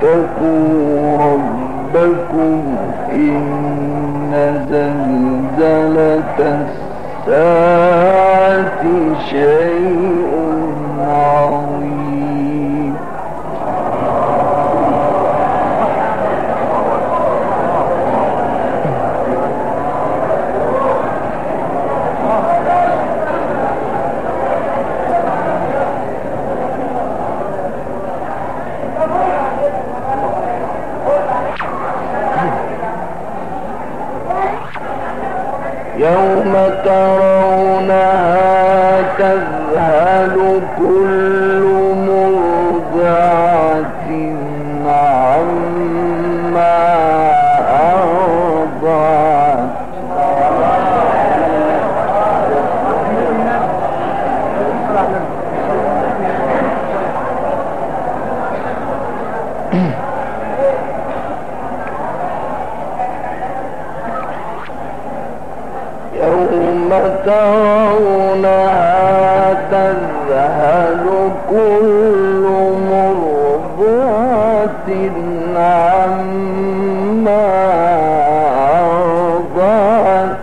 واتقوا ربكم إن زلزلة الساعة شيء عظيم. يوم ترونها تذهل كل مرضعة عما أرضعت يوم ترونها تذهل كل مرضعة عما أرضعت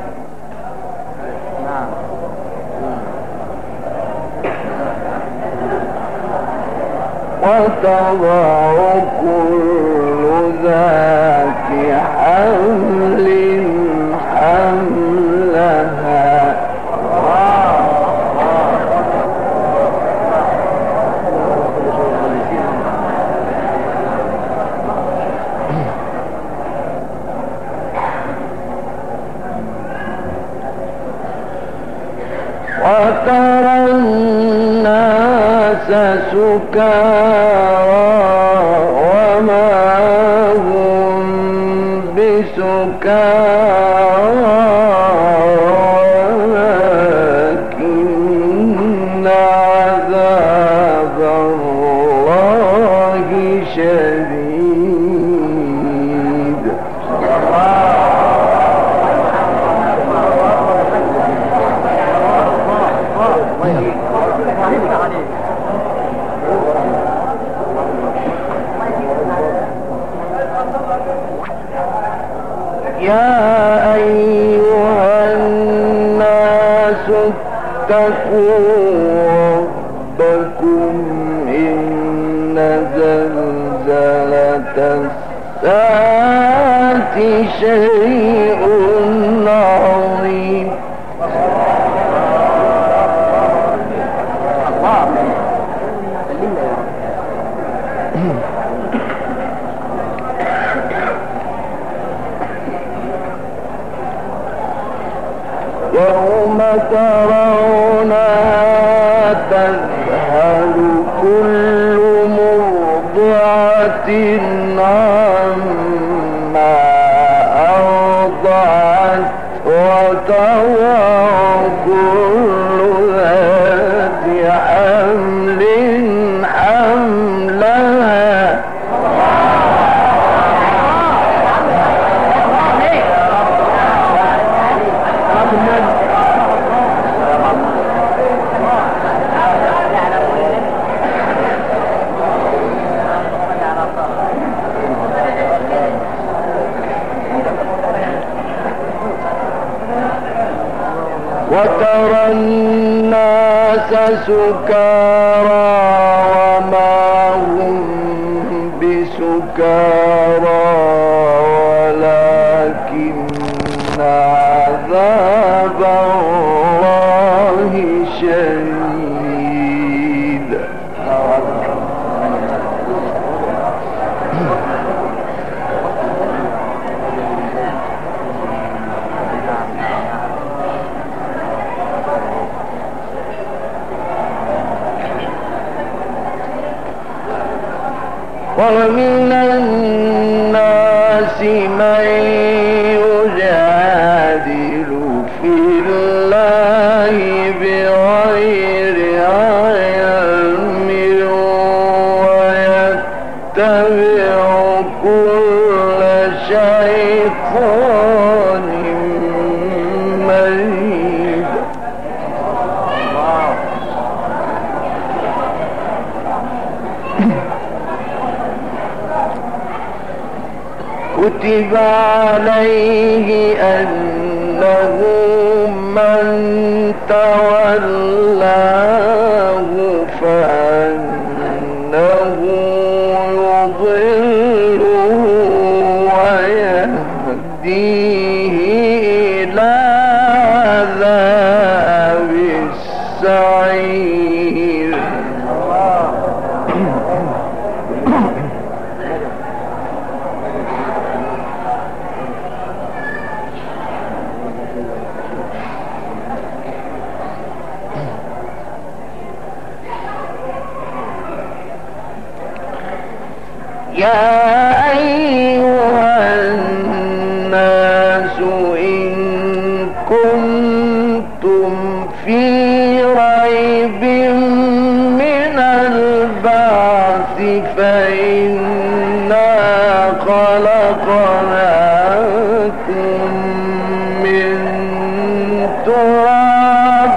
وتضع كل ذات حمل حملها وترى الناس سكارى وما هم بسكارى ولكن عذاب الله شديد. يا أيها الناس اتقوا ربكم إن زلزلة الساعة شيء عظيم. يوم ترونها تذهل كل مرضعة عما أرضعت وتضع كل ذات حمل حملها وترى الناس سكارى وما هم بسكارى ولكن عذاب الله شديد. ومن الناس من يجادل في الله بغير علم ويتبع كل شيطان مريد. كتب عليه أنه من تولاه فأنه يضله ويهديه إلى عذاب السعير. يا أيها الناس إن كنتم في ريب من البعث فإنا خلقناكم من تراب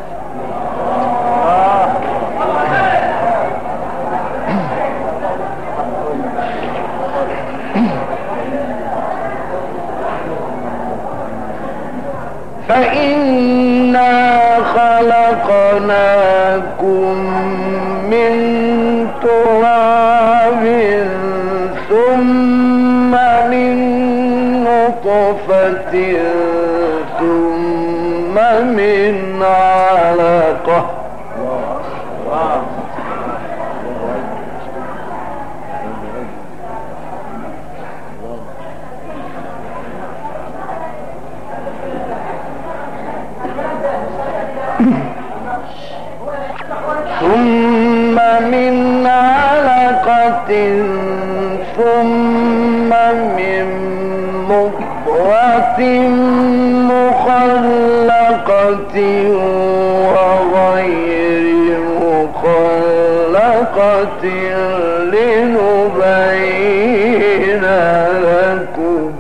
ثم من نطفة ثم من علقة ثم من علقة ثم من مضغة مخلقة وغير مخلقة لنبين لكم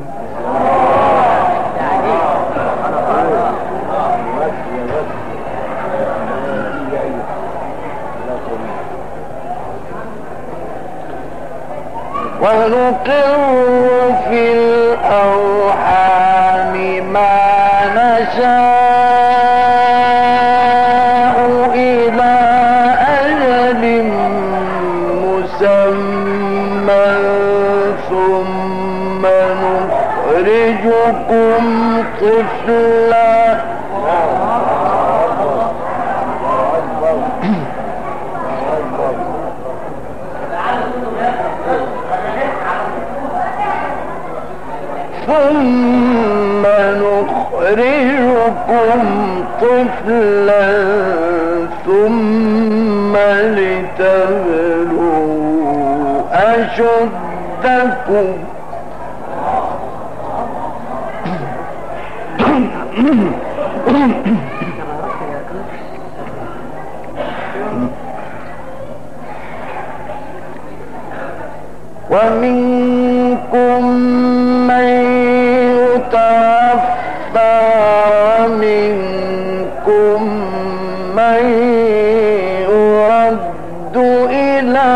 ونقر في الأرحام ما نشاء إلى أجل مسمى ثم نخرجكم طفلا ثم نخرجكم طفلا ثم لتبلغوا أشدكم ومنكم من يتوفى ومنكم من يرد إلى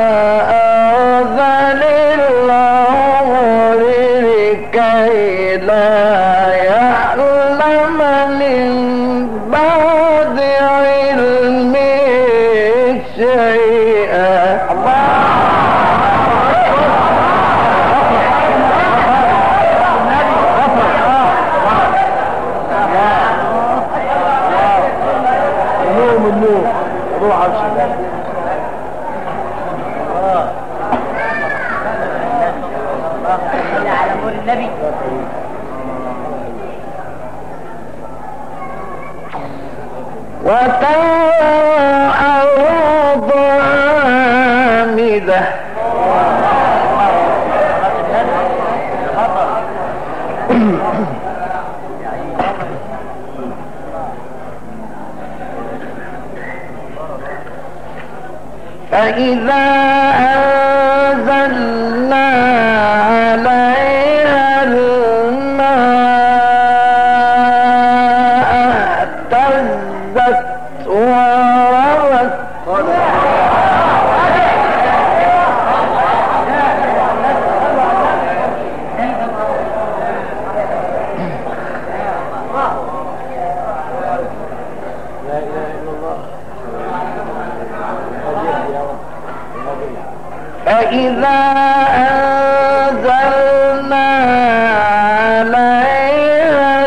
أرذل العمر لكي لا يعلم من بعد علم شيئا. وترى الأرض هامدة فإذا أنزلنا عليها الماء اهتزت وربت إذا أنزلنا عليها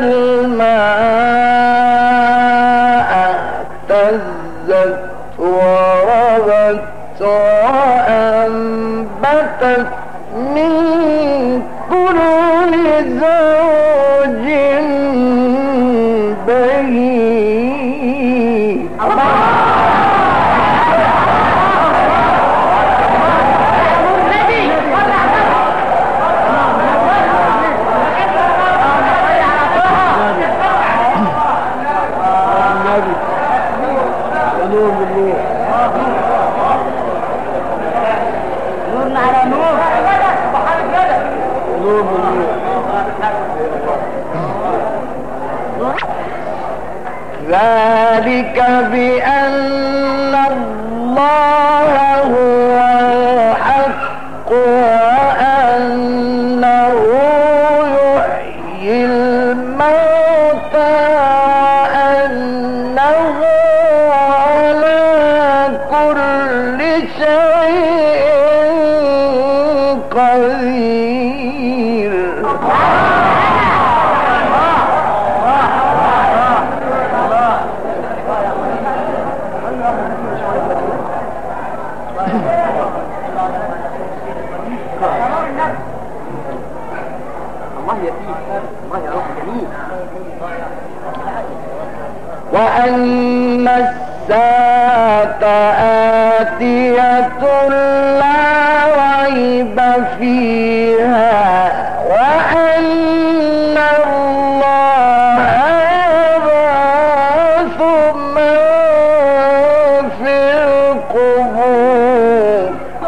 الماء اهتزت وربت وأنبتت من كل زوج بهيج. ذلك بأن الله هو الحق وأنه يحيي الموتى وأنه على كل شيء قدير. وأن الساعة آتية لا ريب فيها وأن الله يبعث من في القبور.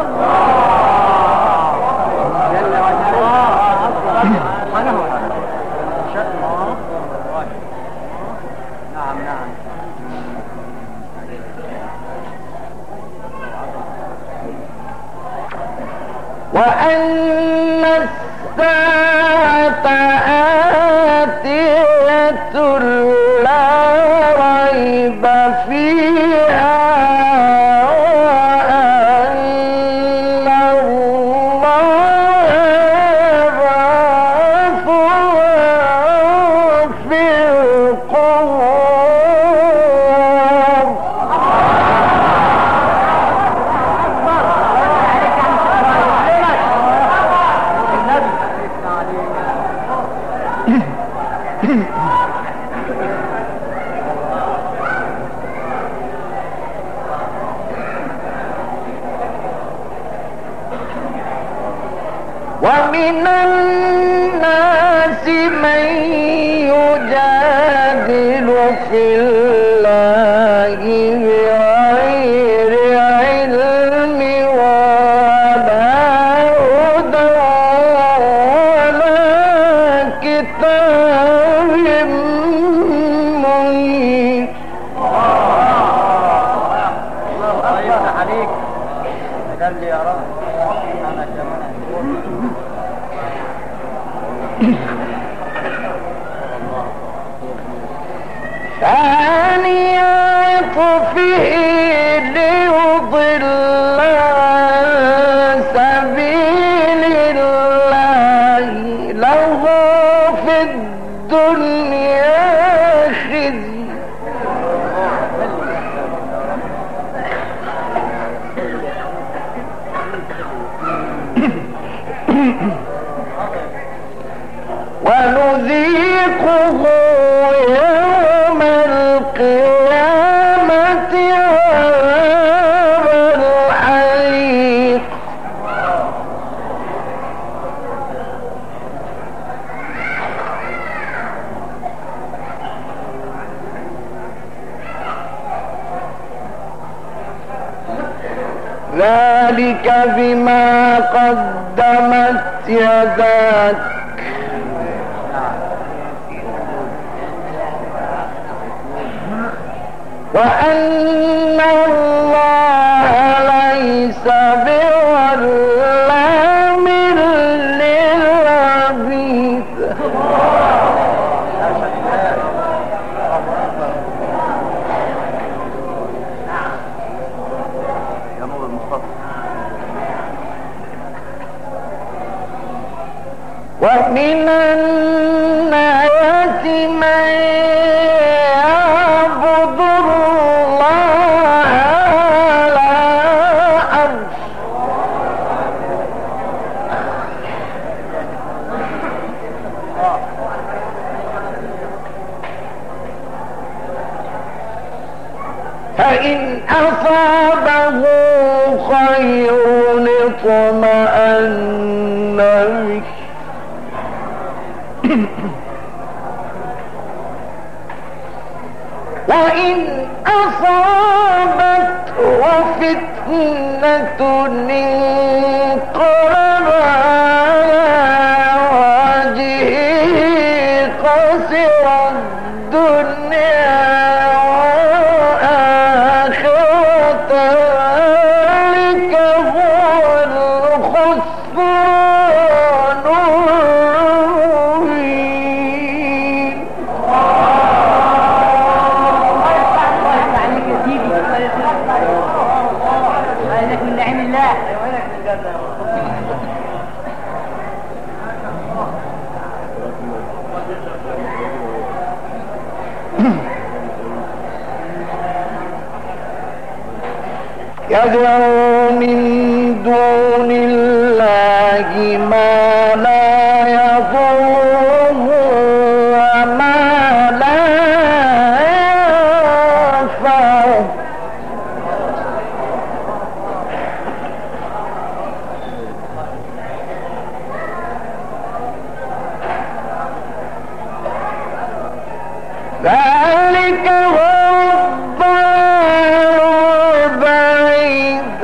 وأن الساعة آتية لا ريب فيها وأن الله يبعث من في القبور. ومن الناس من يجادل في الله بغير علم ولا هدى ولا كتاب منير. الله يفتح عليك قال لي يا رب انا كمان. ثاني عطفه ليضل عن سبيل الله له في الدنيا خزي ونذيقه يوم القيامة عذاب الحريق. ذلك بما قدمت يداك وأن الله ليس بظلام للعبيد. ومن الناس من يعبد الله على حرف فإن أصابه خير اطمأن به وإن أصابته فتنة انقلب على وجهه خسر الدنيا والآخرة ذلك هو الخسران المبين. هذاك من نعم الله. يدعو من دون الله ما لا يضره وما لا ينفعه ذلك هو الضلال البعيد.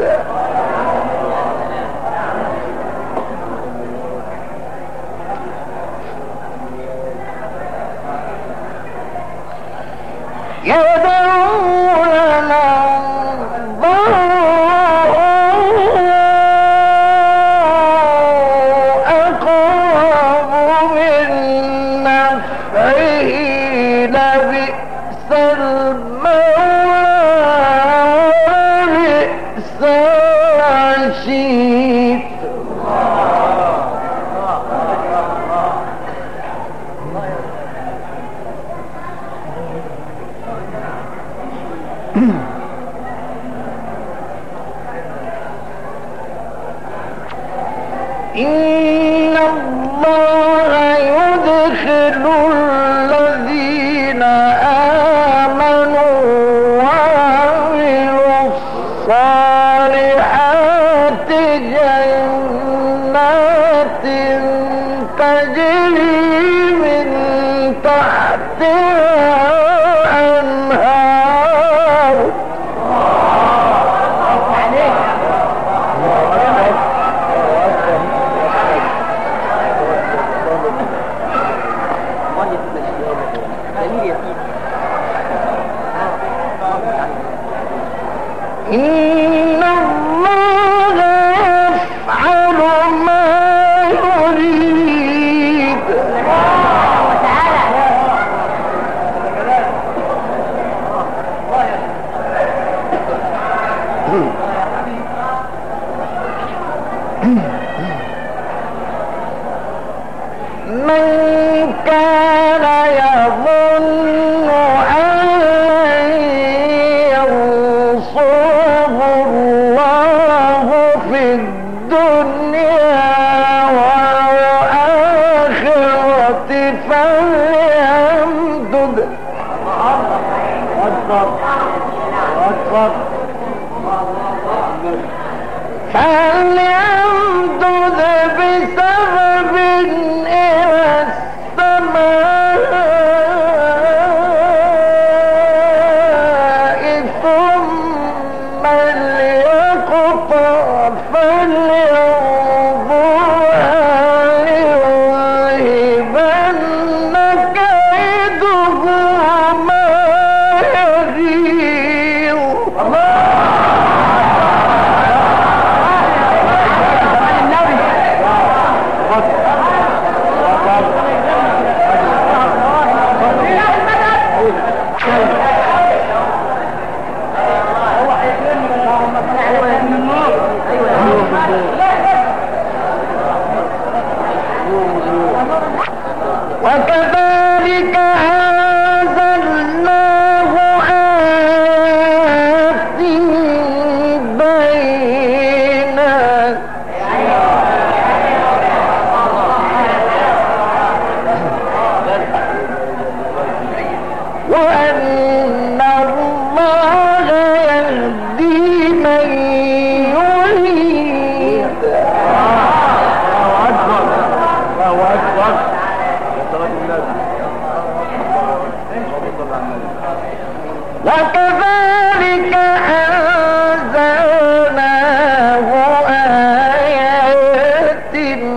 يدعون من ضره أقرب من نفعه لبئس المولى ولبئس العشير. إن الله يدخل الذين آمنوا وعملوا الصالحات جنات تجري من تحتها الأنهار إن الله يفعل ما يريد. من كان يظن أن ينصره الله في الدنيا والآخرة فليمدد بسبب إلى السماء وكذلك أنزلناه آيات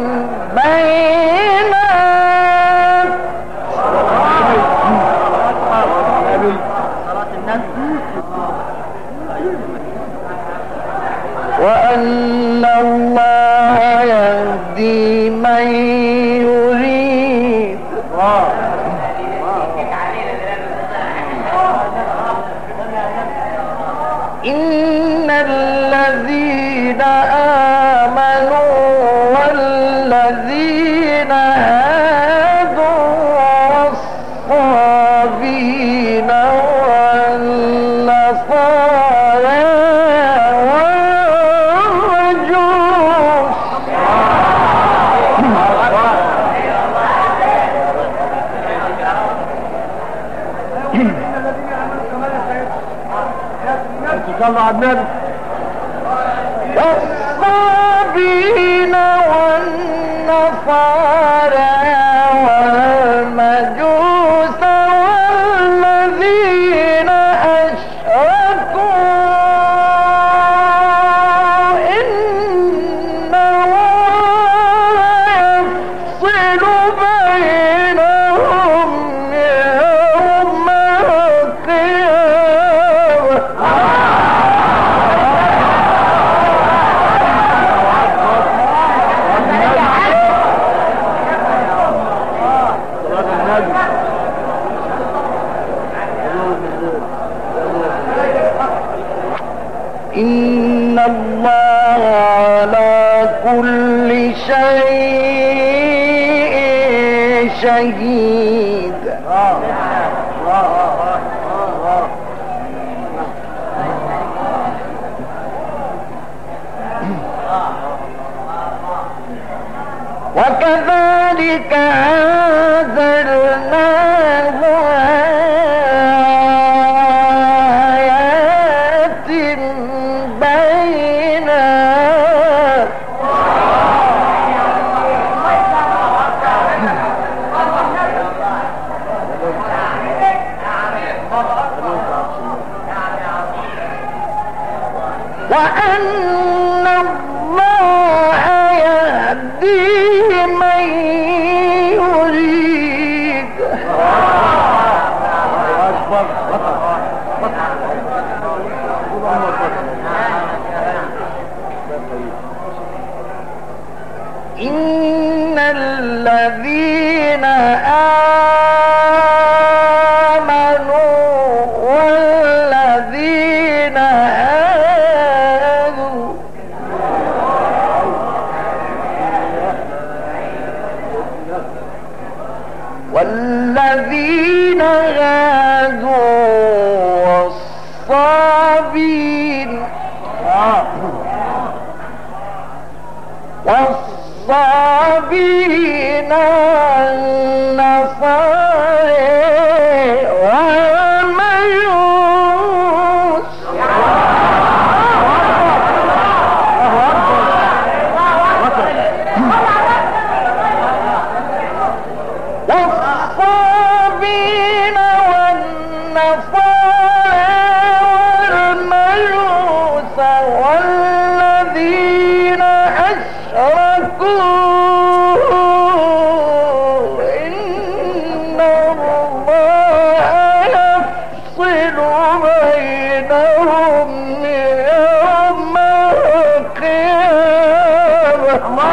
بينات وأن الله يهدي من يريد إن الذين آمنوا والذين هادوا والصابين والنصارى والمجوس صلوا على النبي. والصابين والنصارى والمجوس والذين أشركوا إن الله يفصل بينهم يوم إن الله على كل شيء شهيد وكذلك أنزلناه آيات بينات وأن الله يهدي من يريد إن الذين آمنوا والذين هادوا والذين هادوا والصابين والصابين والنصارى والمجوس والصابين والنصارى والمجوس والذين أشركوا إن الله يفصل بينهم يوم القيامة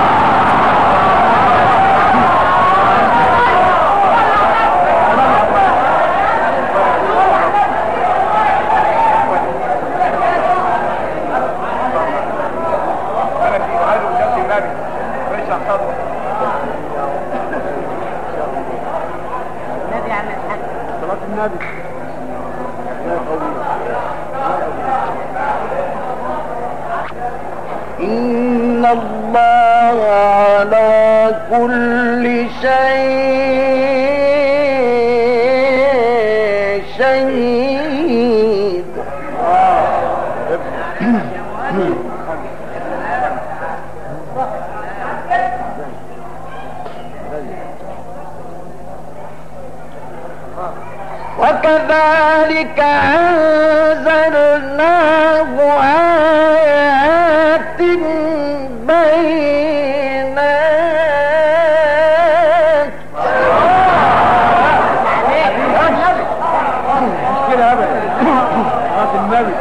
إن الله على كل شيء شهيد وكذلك أنزلناه آيات بينات كده ابدا النبي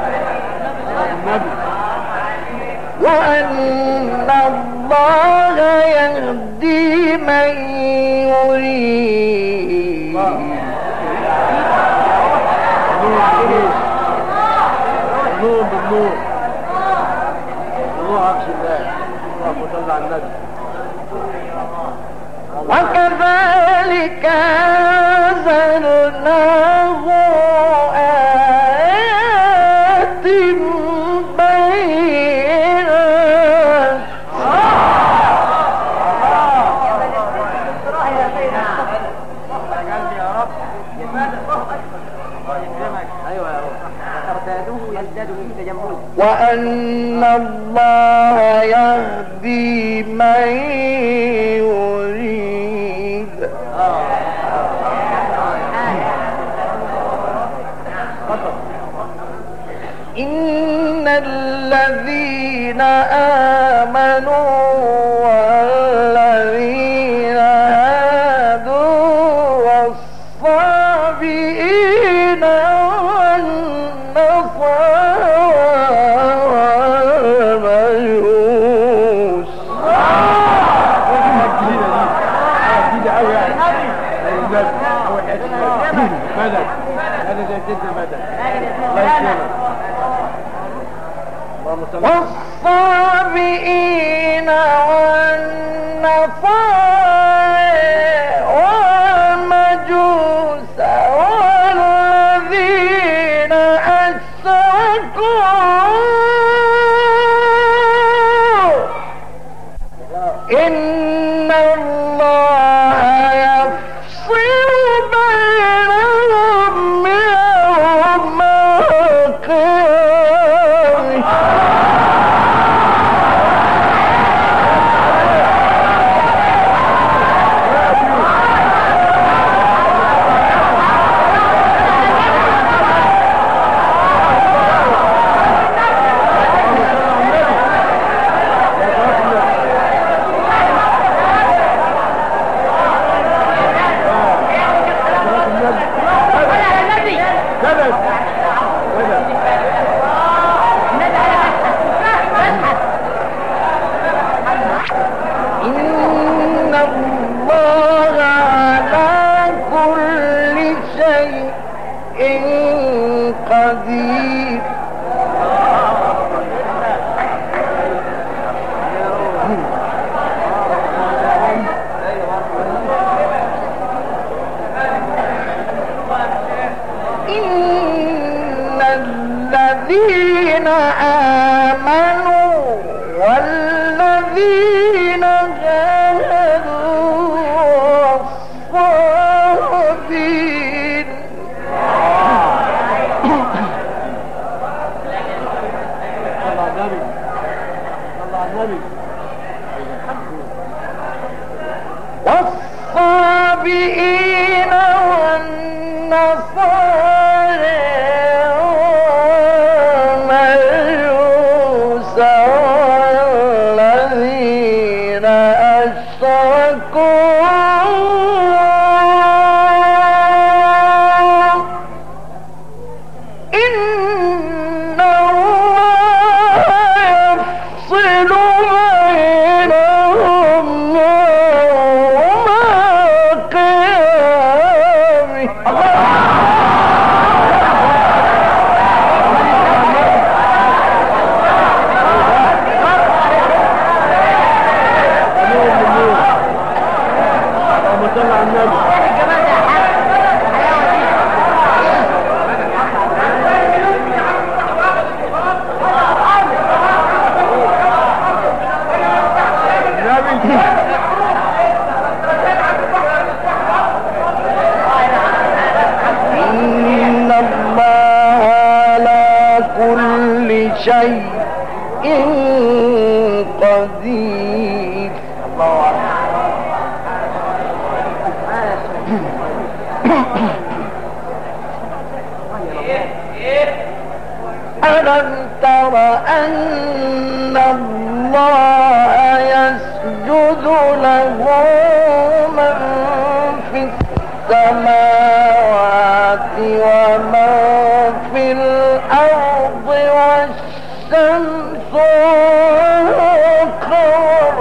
وأن الله يهدي من يريد نور بالنور الله عرش الله اللهم صل على النبي وكذلك أنزلناه آيات بينات ايوه يا رب ارتادوه يزداد في تجمله وأن الله يهدي من يريد إن الذين آمنوا والذين هادوا والصابئين والمجوس مدد هذا زي جد المدد والصابئين والنصارى والمجوس والذين أشركوا إن الله يفصل بينهم يوم القيامة إن الله على كل شيء قدير إن الذين آمنوا والذين جاهدوا والصابرين والصابئين والنصارى والمجوس والذين أشركوا إن الله يفصل بينهم يوم القيامة اللهم صل على النبي إن الله على كل شيء قدير ألم تر أن الله يسجد له من في السماوات ومن في الأرض والشمس والقمر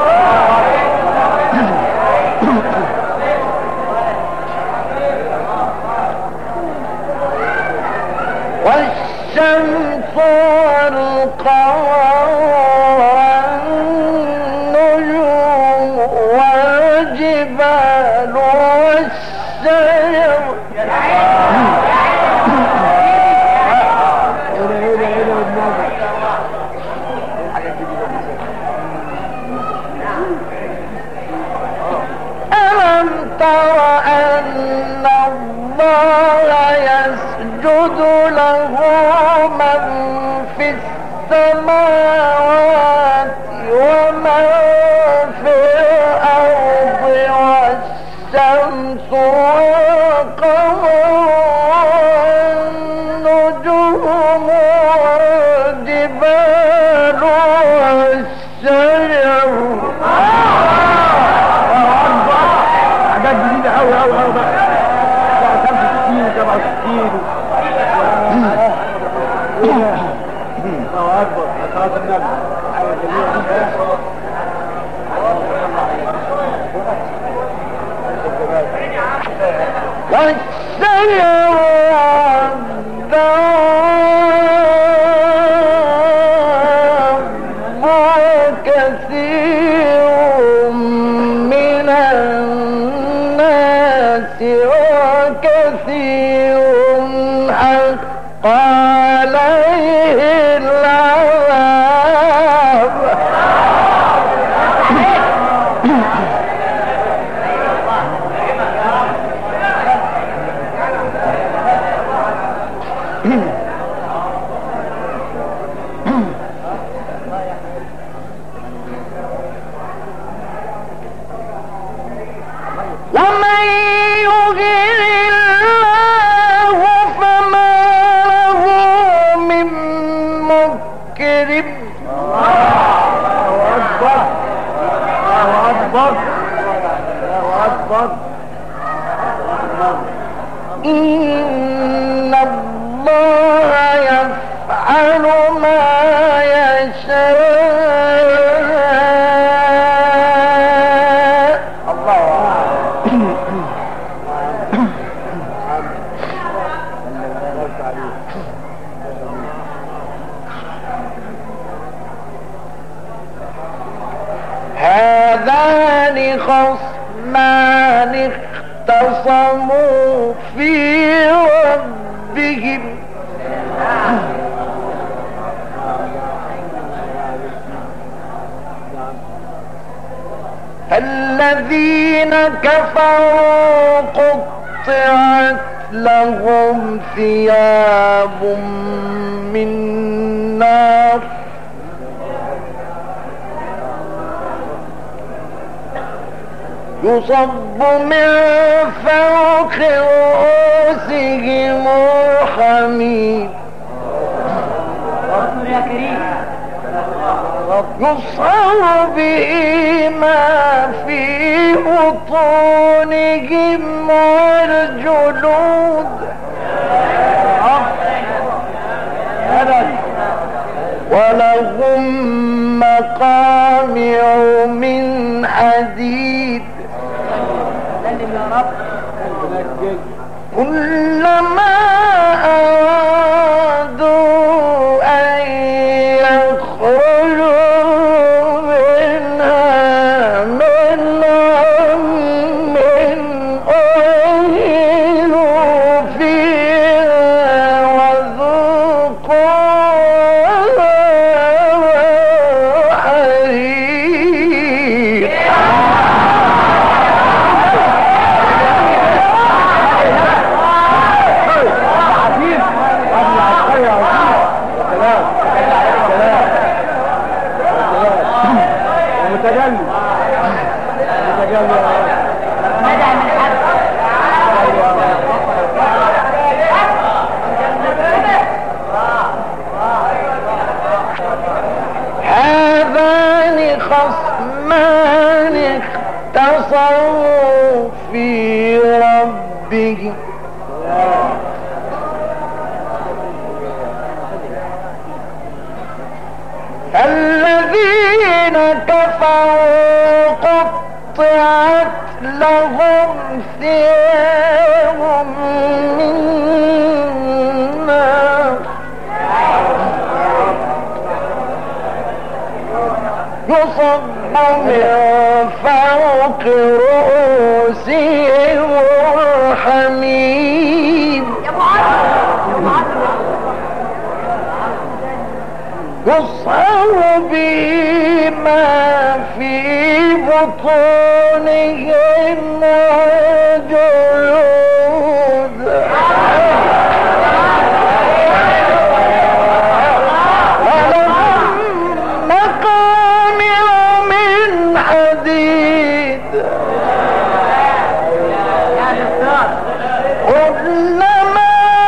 والشمس والقمر والنجوم والجبال والشجر ألم تر أن الله يسجد له من في السماوات ومن في الأرض والشمس والقمر والنجوم والجبال والشجر حاجات جديدة أوي أوي أوي بقى 65 67 الله أكبر صلاة النبي حاجة جميلة والشجر والدواب كثير من الناس وكثير حق عليه العذاب ومن يهن الله فما له من مكرم الله أكبر الله أكبر الله أكبر إن الله يفعل ما يشاء الله هذان خصمان اختصموا في ربهم الذين كفروا قطعت لهم ثياب من نار يصب من فوق رؤوسهم الحميم يا كريم يصهر به ما في بطونهم والجلود ولهم مقامع من حديد كلما أرادوا أن يخرجوا منها من غم أعيدوا فيها وذوقوا الحريق من اختصروا في ربهم الذين كفروا قطعت لهم ثياب من نار يصب من فوق رؤوسهم الحميم يصهر به ما في بطونهم وجلود ولهم مقامع من حديد كلما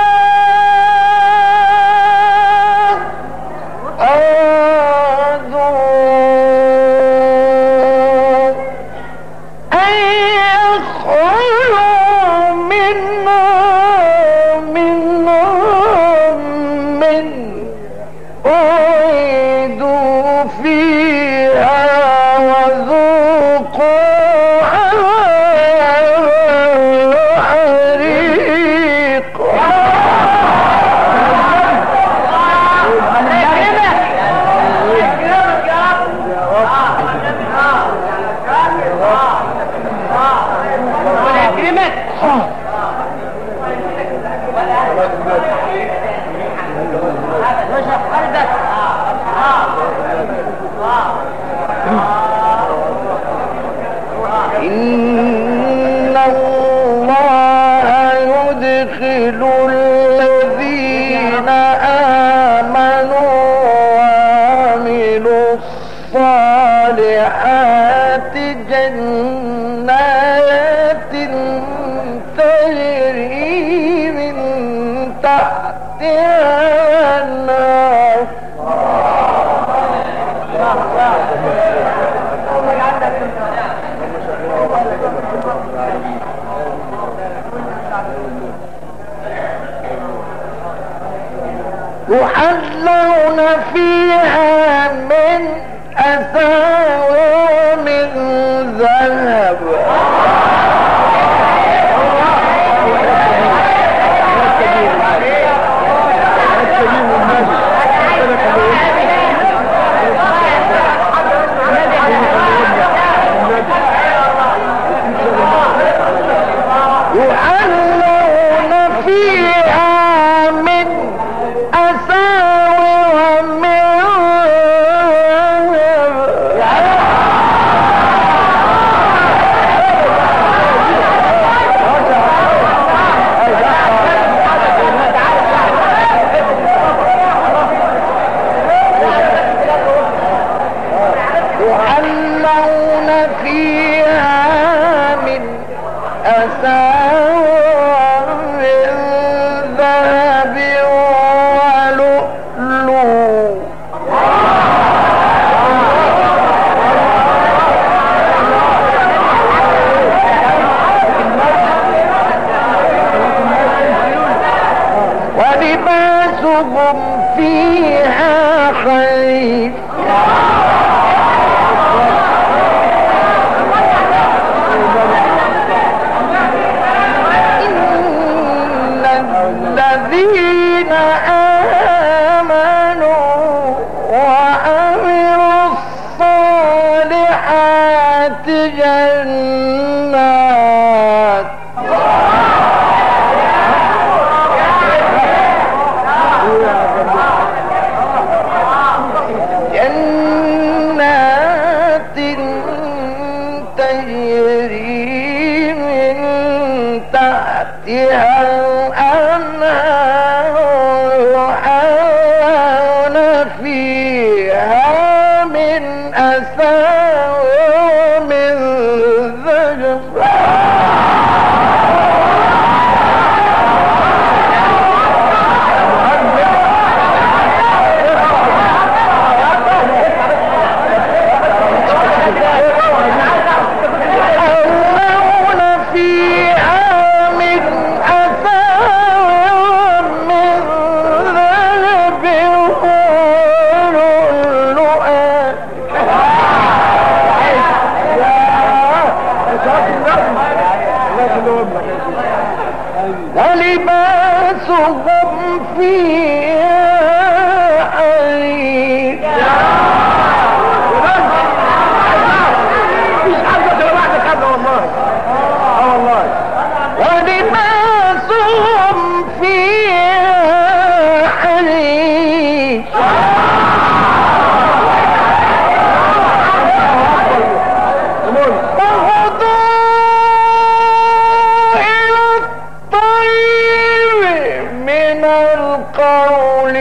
إن الله يدخل الذين آمنوا وعملوا الصالحات جنات تجري من تحتها النار يحلون فيها من أساور من ذهب يحلون فيها من أساور من يحلون فيها من أساور من ذهب ولؤلؤ ولباسهم فيها خير الذين آمنوا وعملوا الصالحات جنات تجري من تحتها الأنهار يحلون فيها من أساور من ذهب فيها حريق ولباسهم فيها حريق وهدوا إلى الطيب من القول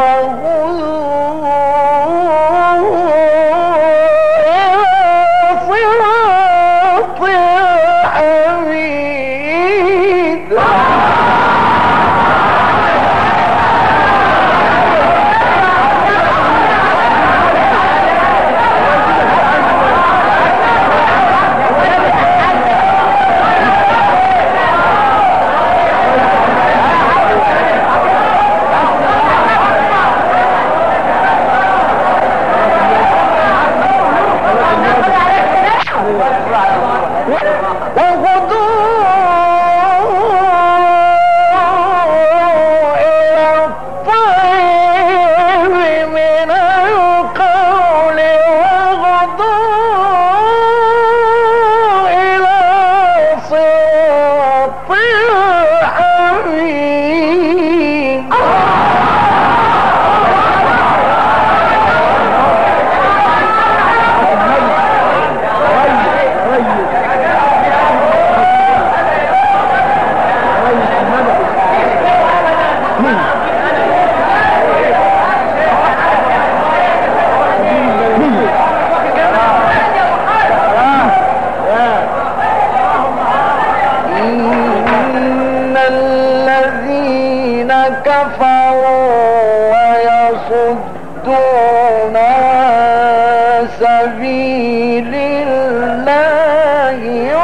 يصدون عن سبيل الله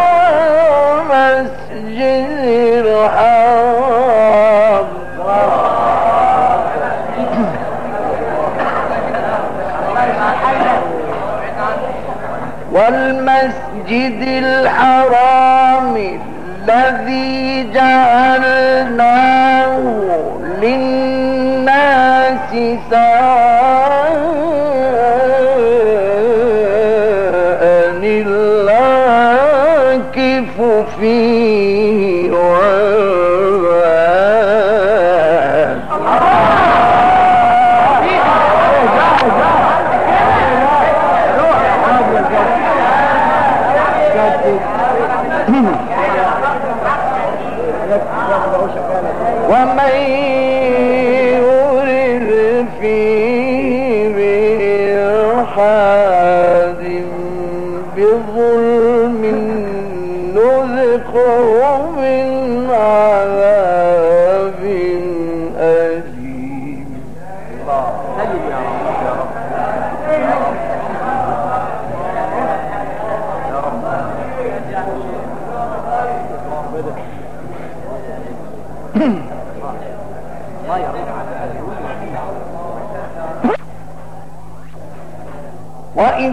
والمسجد الحرام والمسجد الحرام الذي جعلناه للناس سواء العاكف فيه والباد ومن يرد فيه بإلحاد بظلم نذقه من عذاب أليم. وإذ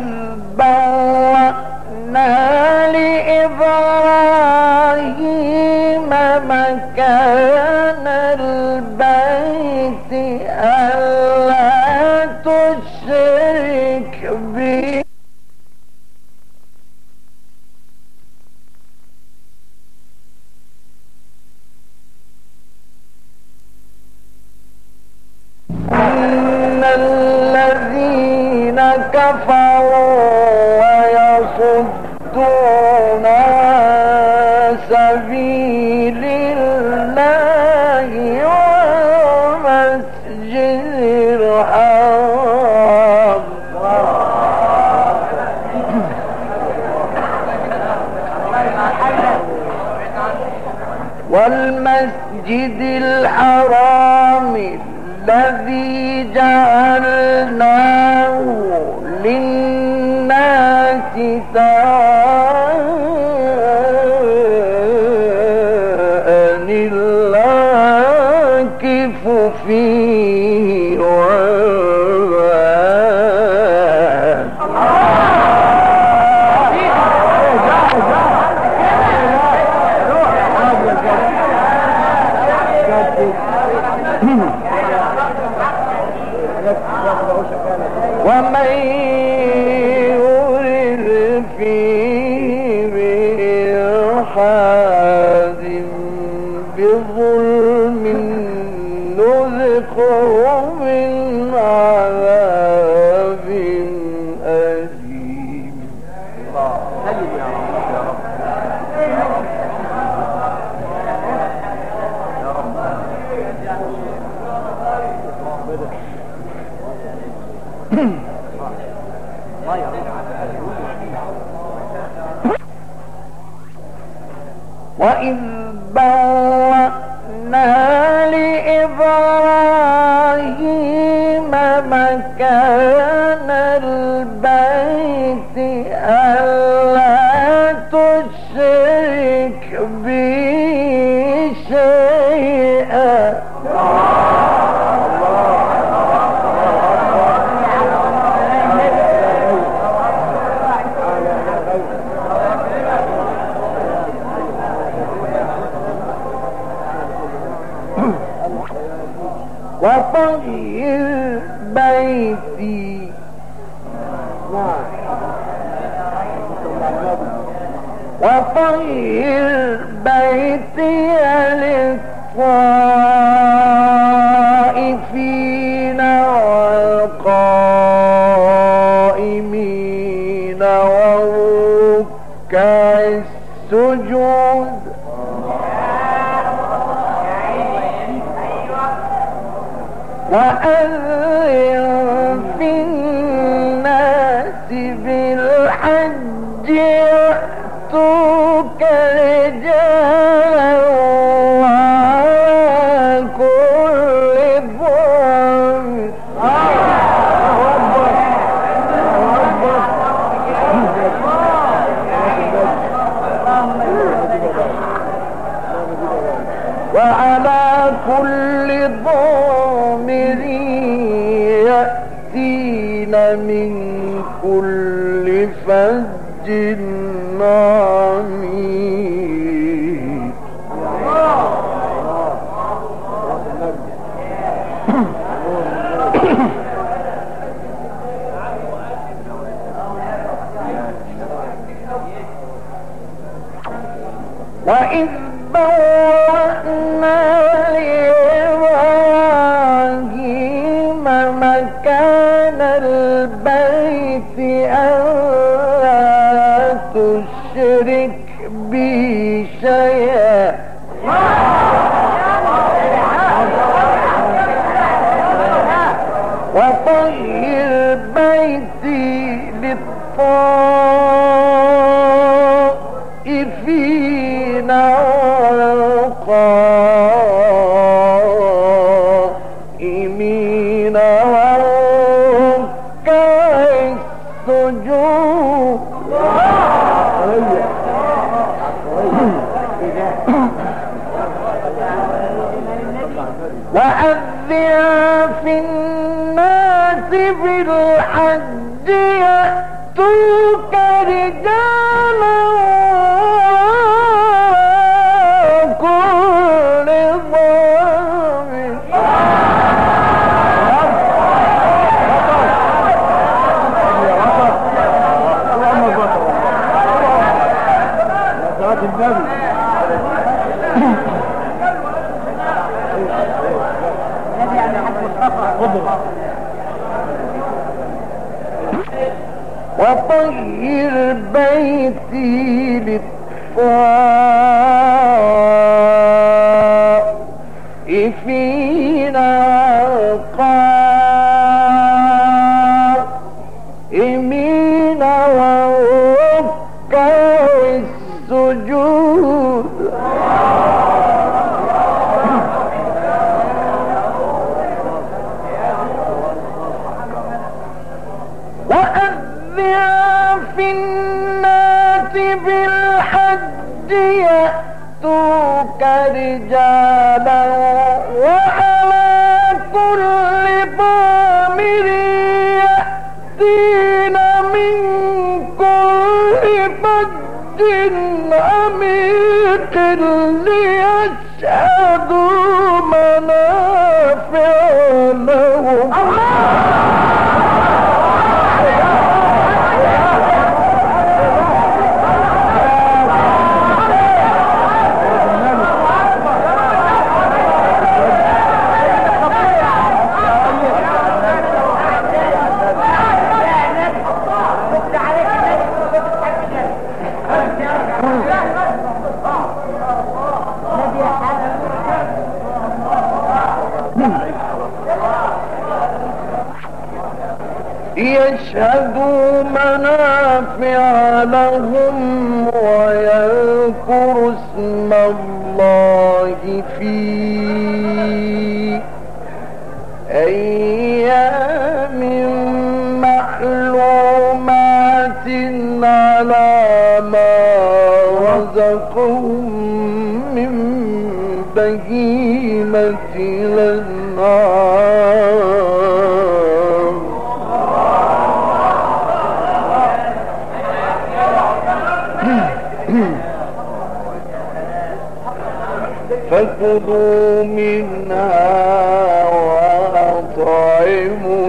بوأنا لإبراهيم مكان البيت ألا تشرك بي إن الذين كفروا ويصدون عن سبيل الله والمسجد الحرام والمسجد الحرام الذي جعلناه للناس سواء العاكف فيه والباد سيدي يا رب يا رب وإذ بوأنا لإبراهيم مكان البيت ألا تشرك بي شيئا وطهر بيتي وطهر بيتي للطائفين والقائمين والركع السجود وأذن في الناس بالحج يأتوك رجالا وعلى كل ضامر وعلى كل ضامر يأتين من كل فج عميق وإذ بوأنا لإبراهيم مكان البيت ألا تشرك بي شيئا وطهر بيتي للطائفين والقائمين والركع السجود وأذن في الناس بالحج يأتوك رجالا كل ضامر وطهر بيتي للطائفين والقائمين والركع السجود في الناس بالحج يأتوك رجالا وعلى كل ضامر يأتين من كل فج عميق ليشهدوا منافع لهم يشهدوا منافع لهم ويذكروا اسم الله في أيام معلومات على ما رزقهم من بهيمة الأنعام فكلوا منها وأطعموا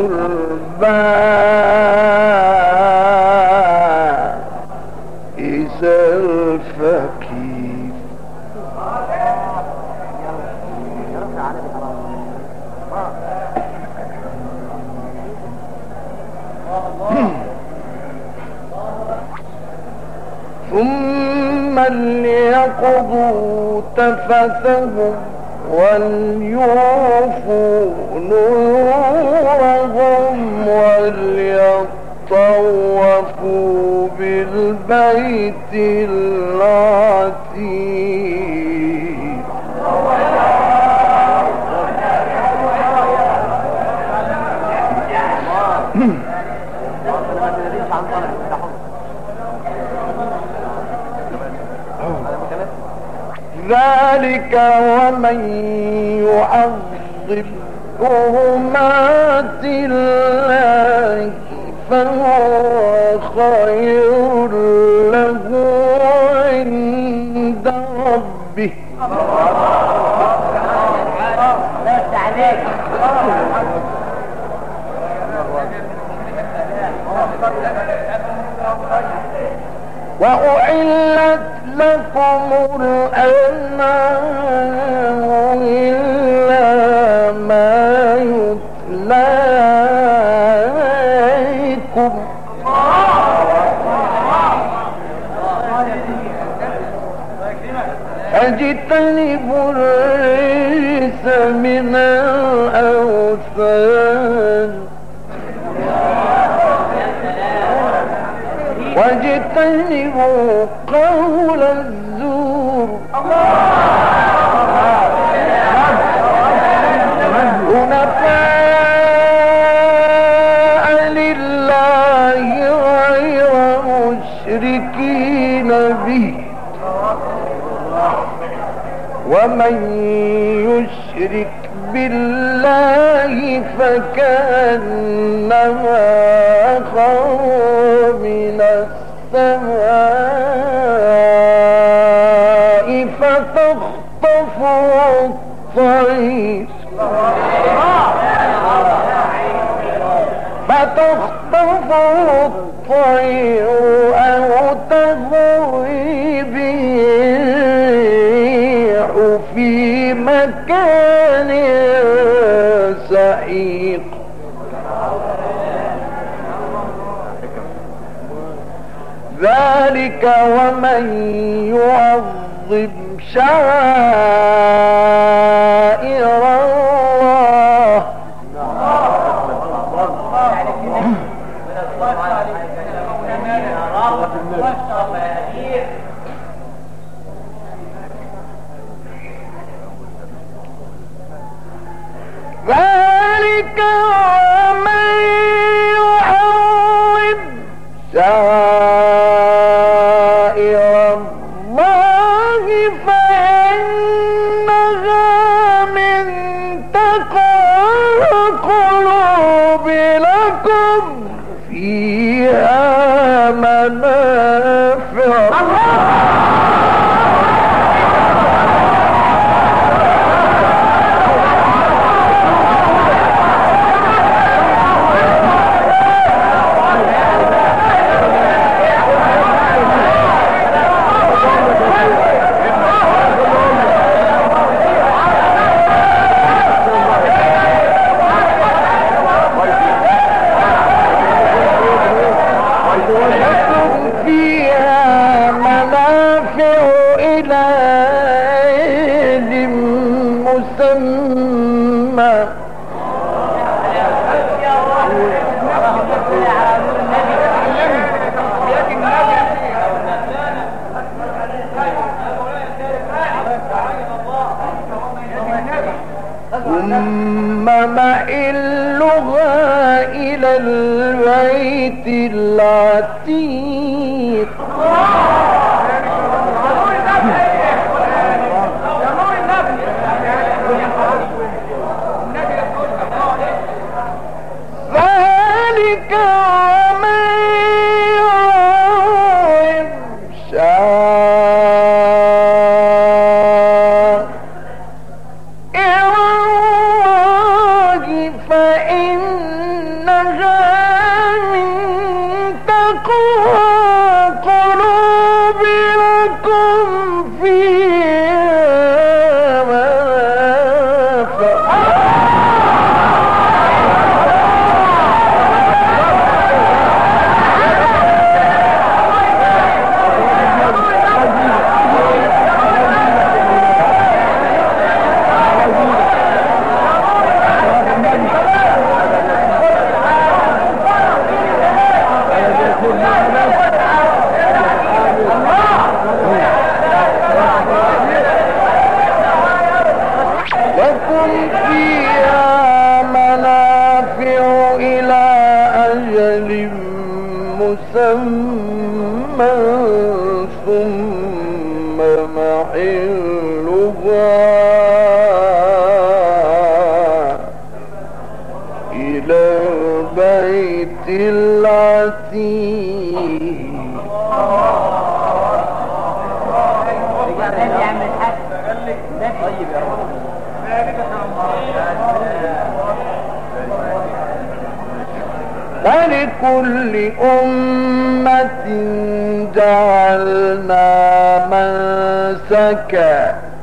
البائس الفقير ثم ليقضوا تفثهم وليوفوا نورهم وليطوفوا بالبيت العتيق ذلك ومن يعظم حرمات الله فهو خير له عند ربه وأحلت لكم الأنعام إلا ما يتلى عليكم اجتنبوا الرجس من الأوثان واجتنبوا قول الزور حنفاء لله غير مشركين به ومن يشرك بالله فكأنما خر من السماء فتخطفه الطير أو تهوي به الريح في مكان سحيق ذلك ومن يعظم شعائر الله ذلك ومن يعظم شعائر الله فإنها الله فإنها من تقوى قلوب لكم فيها منافع. لكم فيها منافع إلى أجل مسمى ثم محلها إلى البيت العتيق. ولكل أمة جعلنا منسكا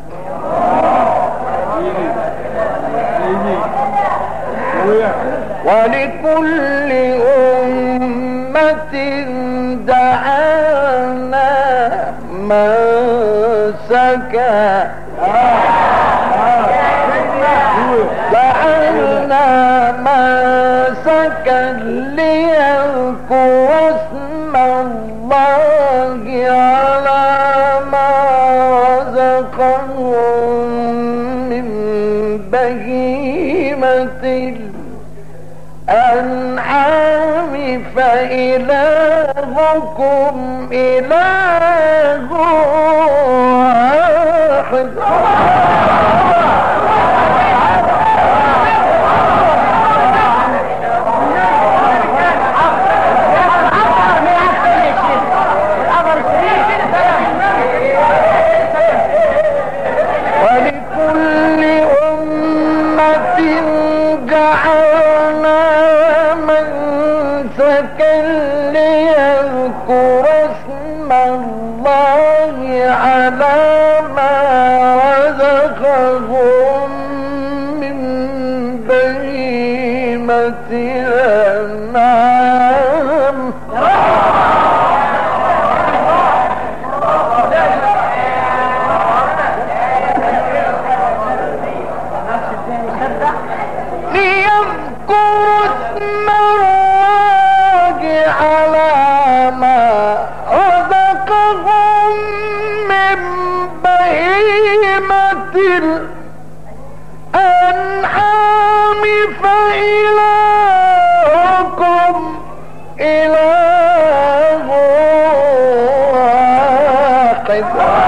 ولكل أمة جعلنا منسكا جعلنا منسكا ليذكروا اسم الله على ما رزقهم من بهيمة الأنعام فإلهكم إله واحد. ولكل أمة جعلنا منسكا ليذكروا اسم الله على ما رزقهم من بهيمة الأنعام. ليذكروا اسم الله على ما رزقهم من بهيمة الأنعام فإلهكم إله واحد.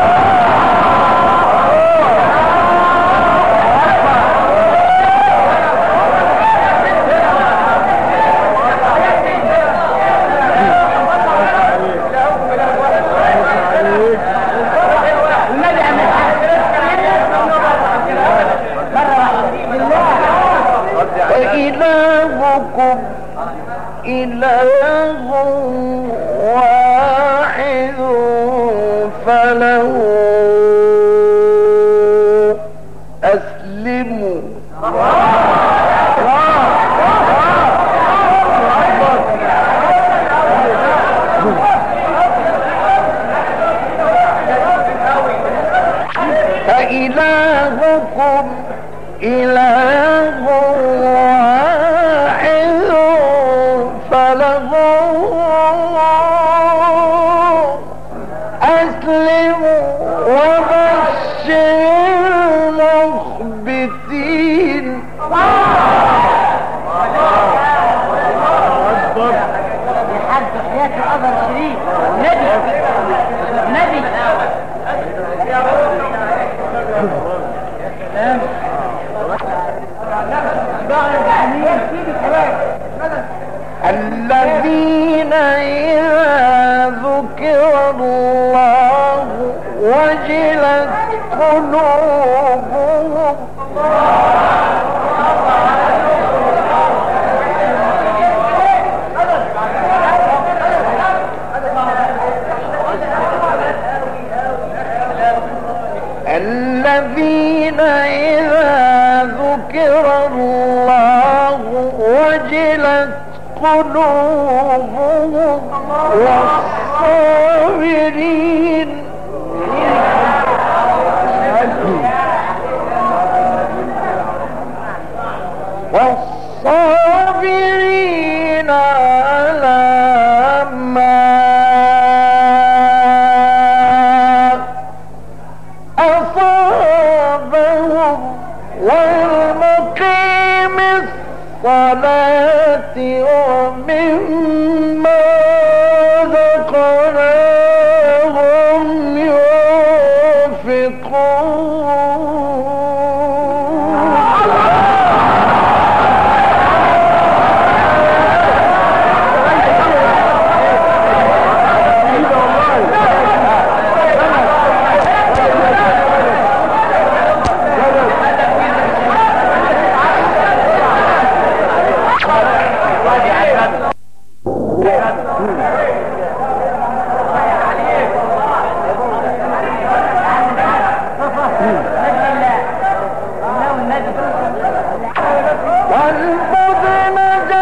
وإلهكم إله واحد فله أسلموا. فإلهكم إله واحد فله أسلموا وبشر المخبتين. حد حياة الأثر الشريف نبي الذين إذا ذكر الله وجلت قلوبهم الذين إذا ذكر الله وجلت قلوبهم والصابرين على ما أصابهم والمقيم الصلاة ومما رزقناهم والبدن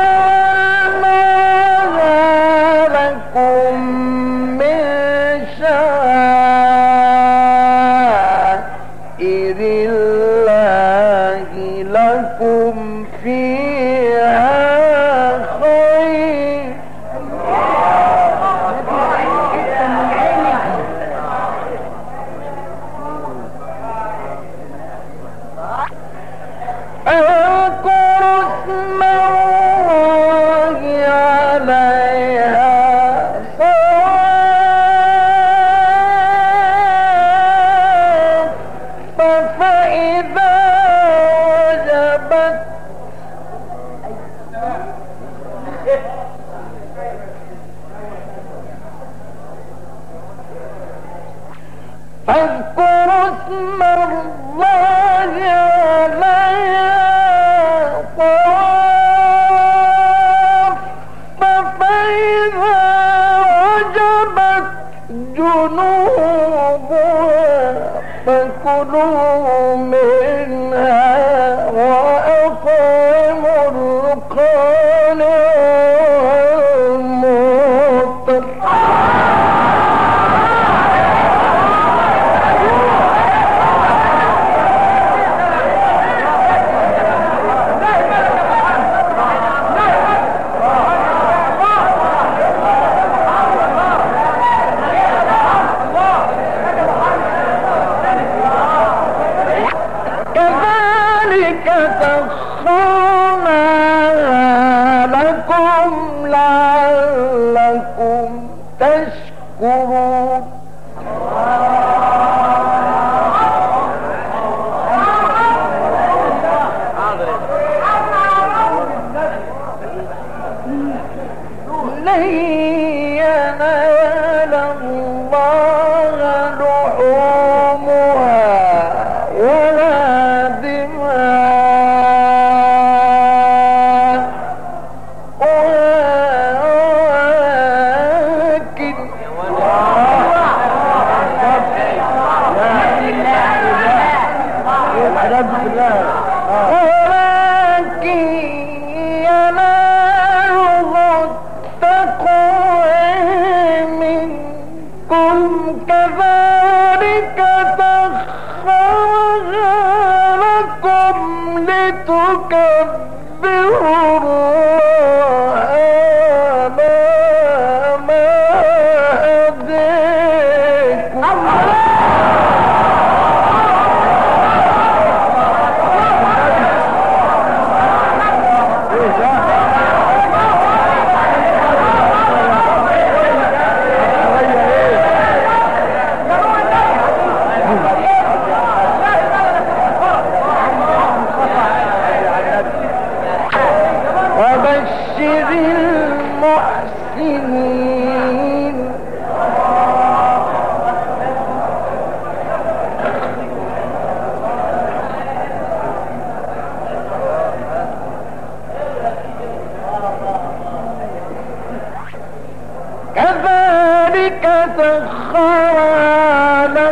جعلناها لكم من شعائر الله لكم فيها خير اذكروا اسم الله عليها صواف فإذا وجبت فاذكروا اسم الله عليها طواف فإذا وجبت جنوبها فكلوا منها وأطعموا القانع والمعتر كذلك سخرناها لكم لعلكم تشكرون لن ينال الله لحومها ولا دماء ولكن يناله التقوى منكم كذلك سخرها لكم لتكبروا الله على ما هداكم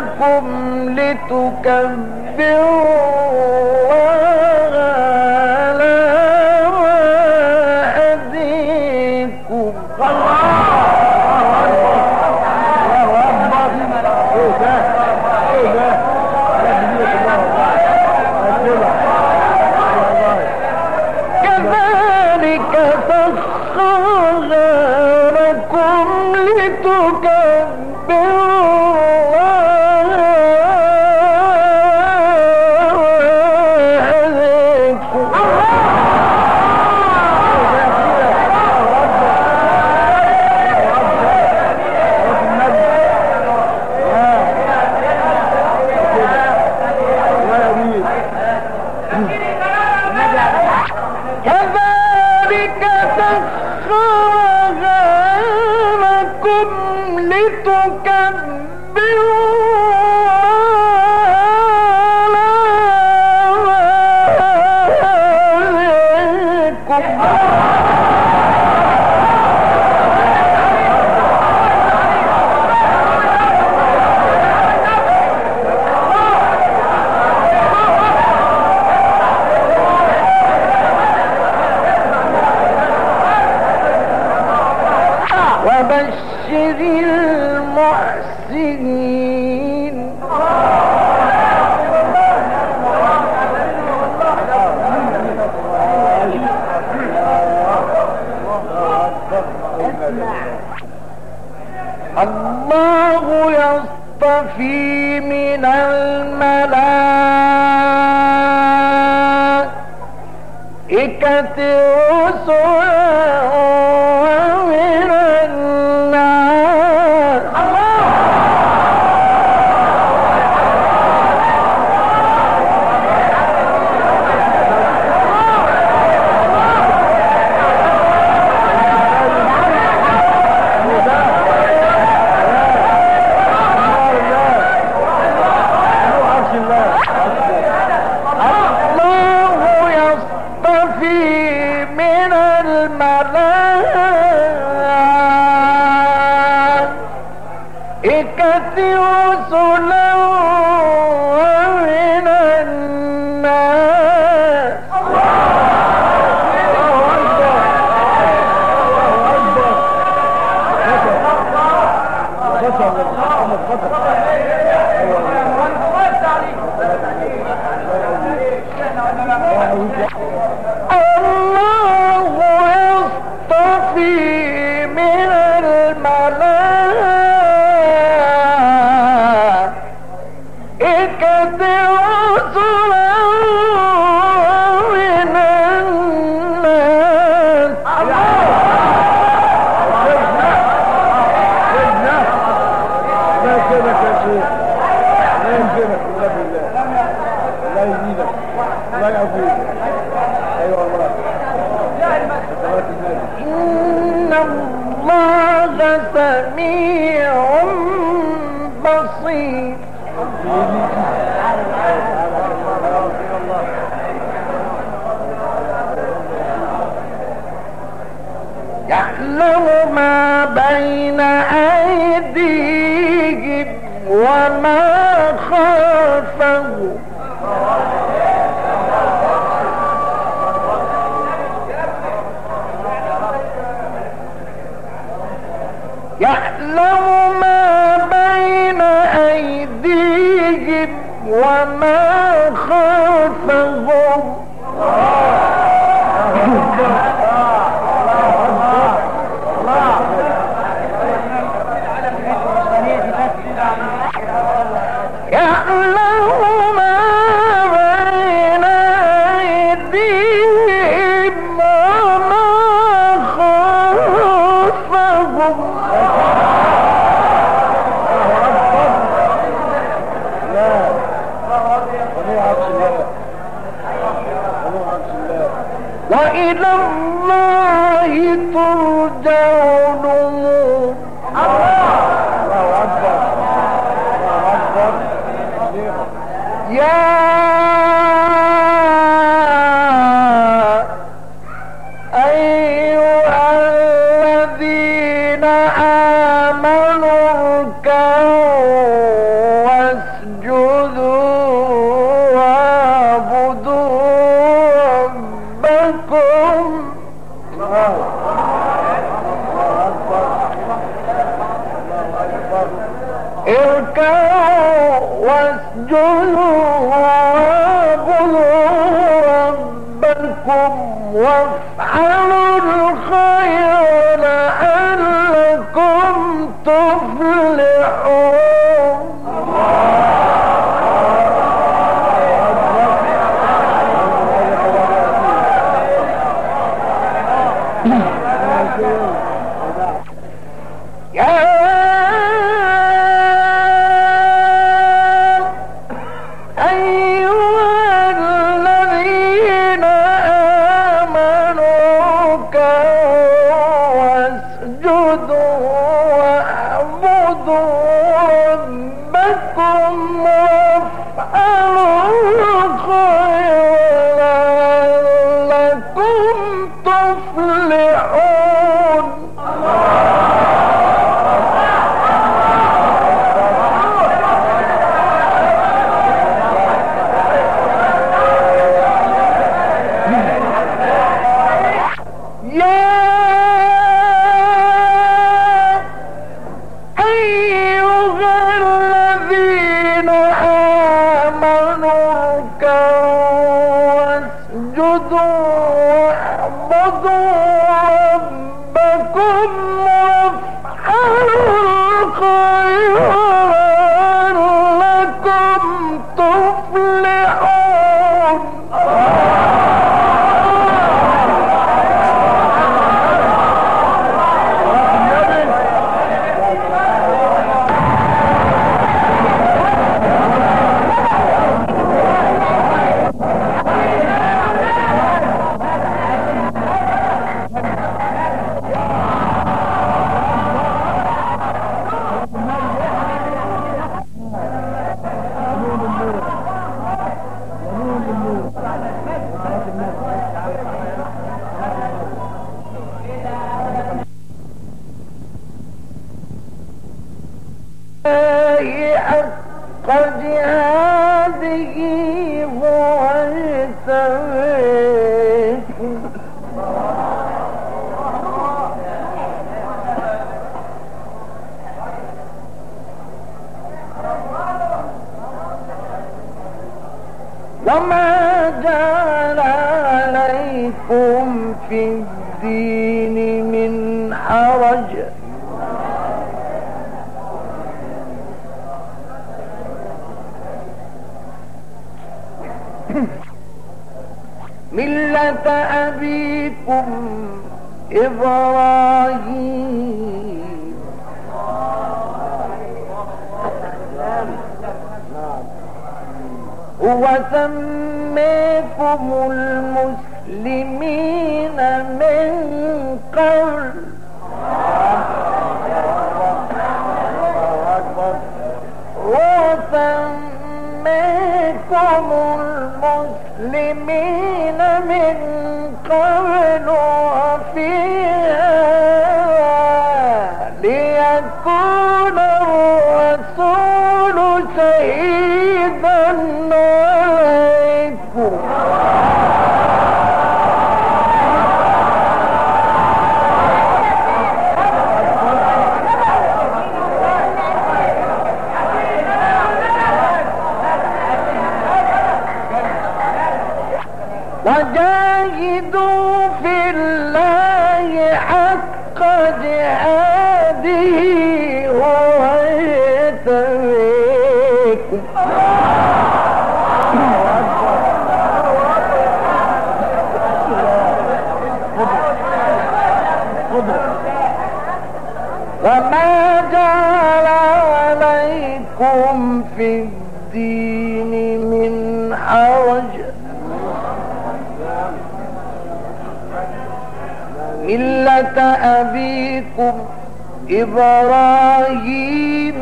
لكم لتكبروا على ما هديكم. كذلك سخرها لكم لتكبروا على هديكم. كذلك سخرها لكم لتكبروا على ما هديكم. وبشر المحسنين. الله يصطفي من الملائكة رسلا ومن الناس. الله يصطفي من الملائكة رسلا ومن الناس. الله يصطفي من الملائكة رسلا ومن الناس. لا يمكنك يا شيخ، لا يمكنك بالله بالله، لا يزيدك، لا يعزيك. ايوه والله. إن الله سميع بصير. يعلم ما بين أيديهم وما خلفهم. يعلم ما بين أيديهم وما خلفهم. يعلم ما بين أيديهم وما خلفهم. وإلى الله ترجع الأمور. يا أيها الذين آمنوا اركعوا واركعوا واسجدوا واعبدوا ربكم وافعلوا الخير لعلكم تفلحون. وما جعل عليكم في الدين من حرج ملة أبيكم إبراهيم هو سميكم المسلمين من قبل وسميكم المسلمين من قبل وفي ليكون الرسول شهيدا عليكم وجاهدوا في الله حق جهاده هو يتبيكم وما جعل عليكم في الدين من حرج ملة أبيكم إبراهيم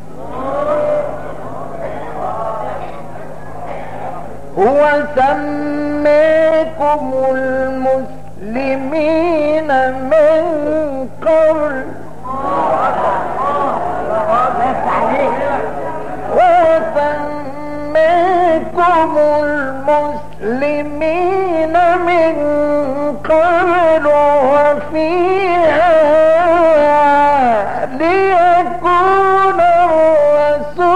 هو سميكم المسلمين من قبل وسميكم المسلمين من قبل وفيها ليكون الرسول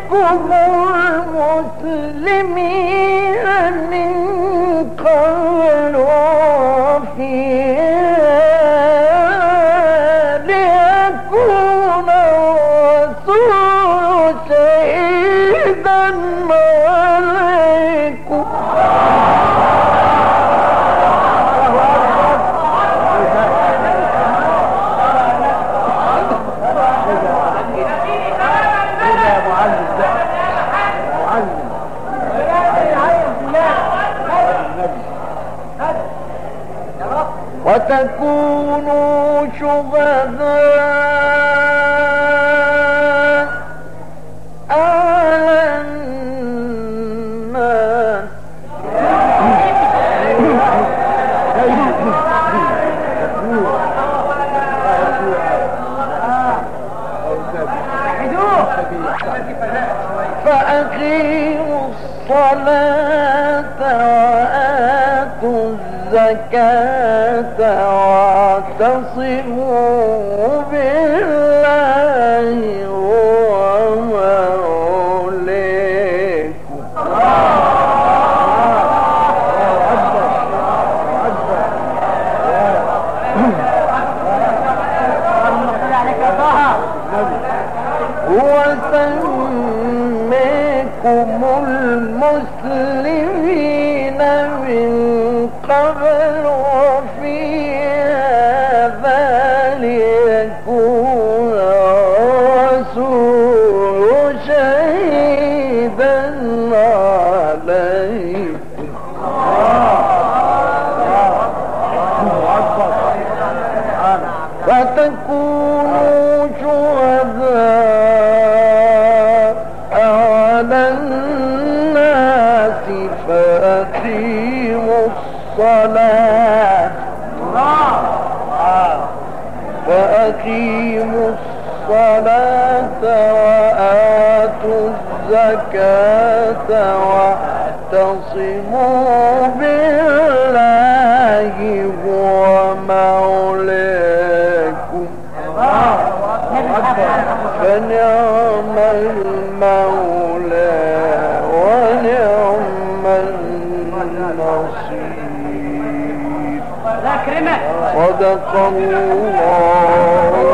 المسلمين من قبل وفي ليكون الرسول شهيدا عليكم. وتكونوا شهداء على الناس فأقيموا الصلاة وآتوا الزكاة واعتصموا بالله ومولاكم. هو سميكم المسلمين من قبل وفي هذا ليكون الرسول شهيدا عليكم. فتكونوا شهداء على الناس فأقيموا الصلاة وآتوا الزكاة واعتصموا بالله هو مولاكم. فنعم المولى ونعم النصير. صدق الله